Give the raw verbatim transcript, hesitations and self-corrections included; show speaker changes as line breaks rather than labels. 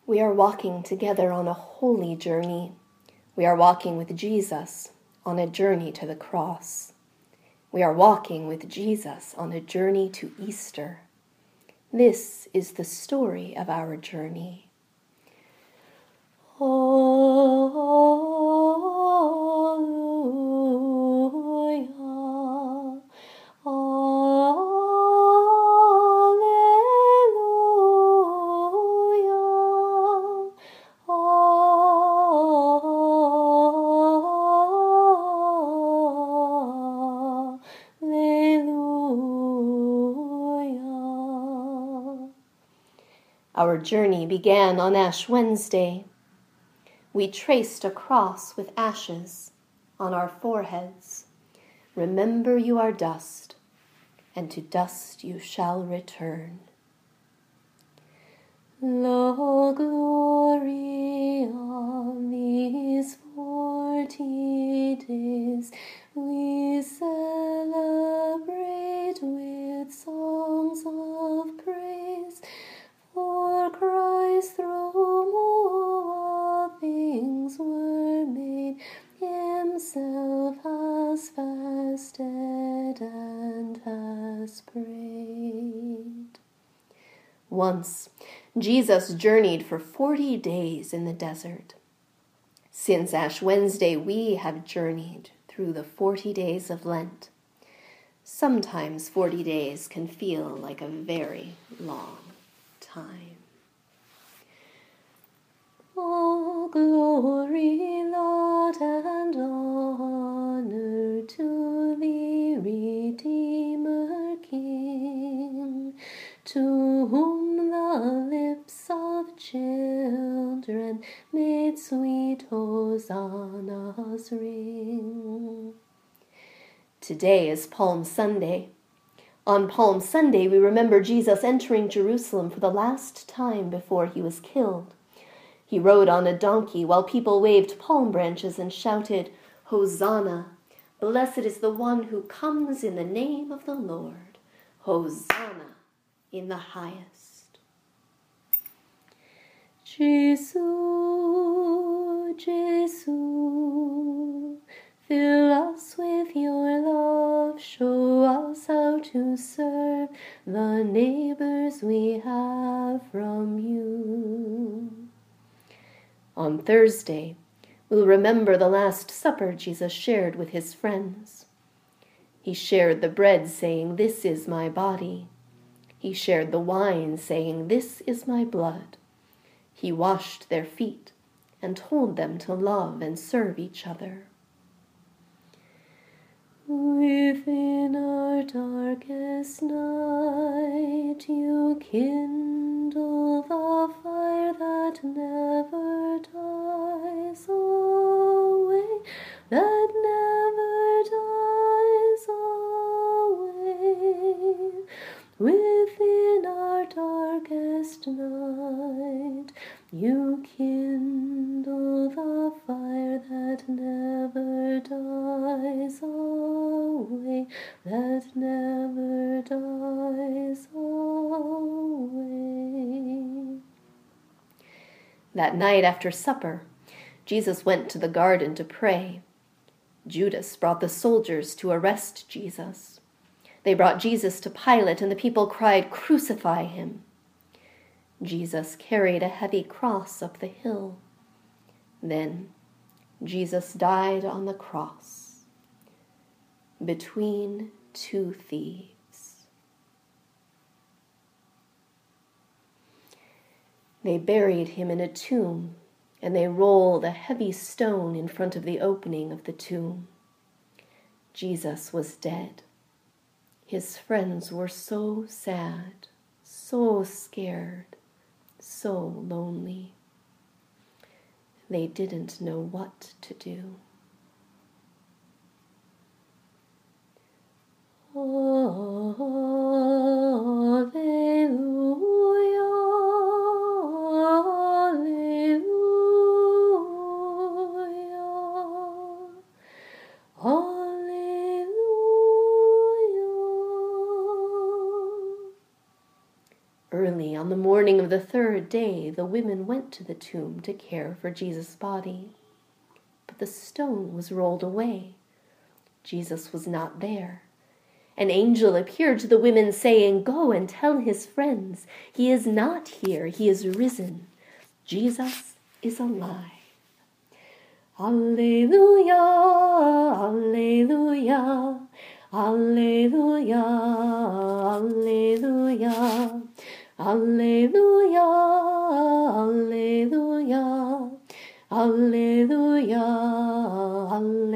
We are walking together on a holy journey. We are walking with Jesus on a journey to the cross. We are walking with Jesus on a journey to Easter. This is the story of our journey. Alleluia, alleluia, alleluia. Our journey began on Ash Wednesday. We traced a cross with ashes on our foreheads. Remember you are dust, and to dust you shall return. The glory of these forty days we celebrate with songs of praise, for Christ through all things were made, himself has fasted and has prayed. Once, Jesus journeyed for forty days in the desert. Since Ash Wednesday, we have journeyed through the forty days of Lent. Sometimes forty days can feel like a very long time. All glory, laud, and honor to the Redeemer King, to whom the lips of children made sweet hosannas ring. Today is Palm Sunday. On Palm Sunday, we remember Jesus entering Jerusalem for the last time before he was killed. He rode on a donkey while people waved palm branches and shouted, "Hosanna! Blessed is the one who comes in the name of the Lord. Hosanna in the highest." Jesus, Jesus, fill us with your love, show us how to serve the neighbors we have from you. On Thursday, we'll remember the Last Supper Jesus shared with his friends. He shared the bread, saying, "This is my body." He shared the wine, saying, "This is my blood." He washed their feet and told them to love and serve each other. Within our darkest night, you kindle the fire that never dies away, that never dies away. Within our darkest night, you kindle the fire that never dies away, that never dies away. That night after supper, Jesus went to the garden to pray. Judas brought the soldiers to arrest Jesus. They brought Jesus to Pilate, and the people cried, "Crucify him." Jesus carried a heavy cross up the hill. Then Jesus died on the cross between two thieves. They buried him in a tomb, and they rolled a heavy stone in front of the opening of the tomb. Jesus was dead. His friends were so sad, so scared, so lonely. They didn't know what to do. Alleluia, alleluia, alleluia. Early on the morning of the third day, the women went to the tomb to care for Jesus' body. But the stone was rolled away. Jesus was not there. An angel appeared to the women, saying, "Go and tell his friends, he is not here, he is risen. Jesus is alive." Alleluia, alleluia, alleluia, alleluia, alleluia, alleluia, alleluia, alleluia.